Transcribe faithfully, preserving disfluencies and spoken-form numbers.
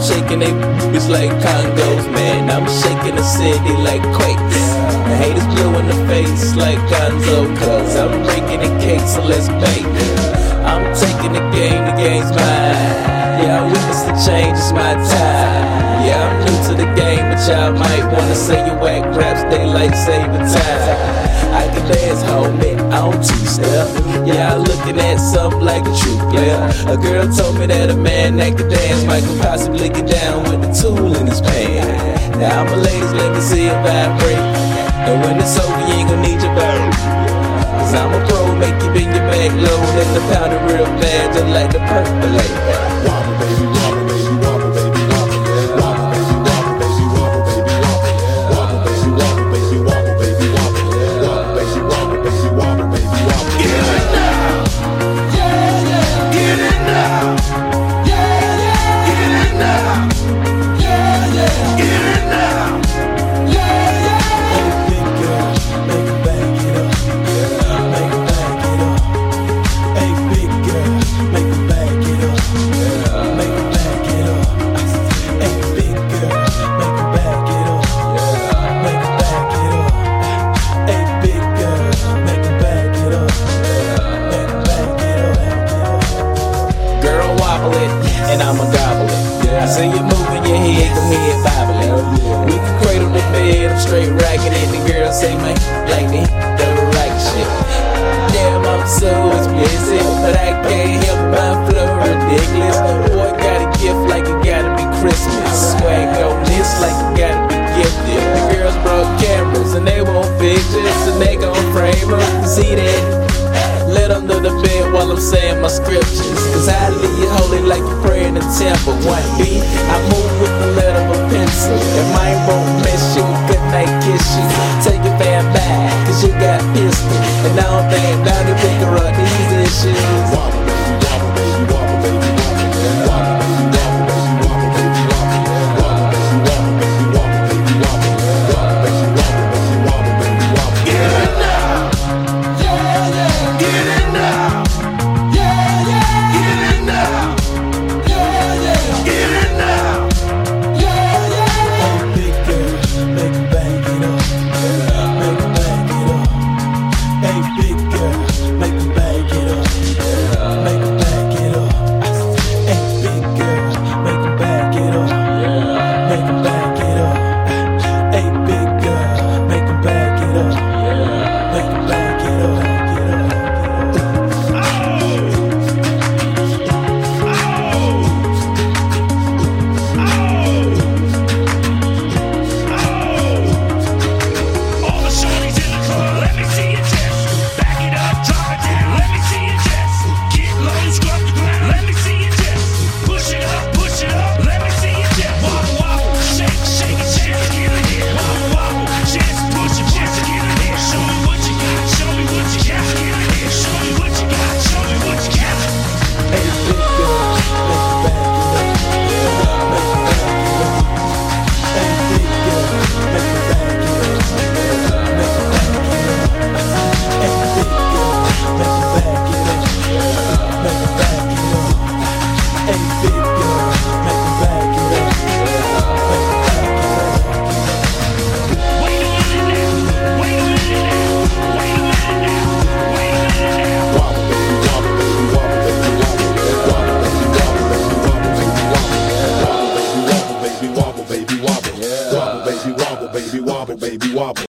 shaking they bitch like Congos, man. I'm shaking the city like quakes. The haters blue in the face like Gonzo, cause I'm breaking the cake, so let's bake. I'm taking the game, the game's mine. Yeah, I witness the change, it's my time. Yeah, I'm new to the game, but y'all might wanna say you whack raps, they like saving time. I can dance, homie, on two-step. Yeah, I'm looking at something like a true player. A girl told me that a man that could dance might could possibly get down with the tool in his pants. Now, my ladies, let me see it vibrate. And when it's over, you ain't gon' need your bird. Cause I'm a pro, make you bring your back low. Then the pound it real bad, just like the percolate. Wobble, baby, wobble, baby, wobble, baby, wobble, baby, wobble, baby, wobble, baby, wobble, baby, wobble, baby, wobble, baby, wobble, baby, wobble, wobble, baby, wobble, baby, wobble, baby, wobble. Get it now, yeah, yeah, get it now, yeah, yeah, get it now, yeah, yeah, get it now, yeah, yeah. Oh, big girl, make it back it up, make it back it up. Hey, big girl, make it back it up. Make it back it up. Hey, big girl, make it back it up. Make it back it up. Hey, big girl, make it back it up. Make it back it up. Girl, wobble it, and I'ma gobble it. I see you moving your head, go ahead, bobble it. We can cradle the bed, I'm straight racking it. The girl say, man, like me, the right shit. Damn, I'm so explicit, but I can't help my flow ridiculous. Boy, got a gift like it gotta be Christmas. Swag on this like it gotta be gifted. The girls brought cameras and they want pictures and they gon' frame them. See that? Let under the bed while I'm saying my scriptures. Cause I leave you holy like you pray in the temple. One B, I move with the letter of a pencil. If mine won't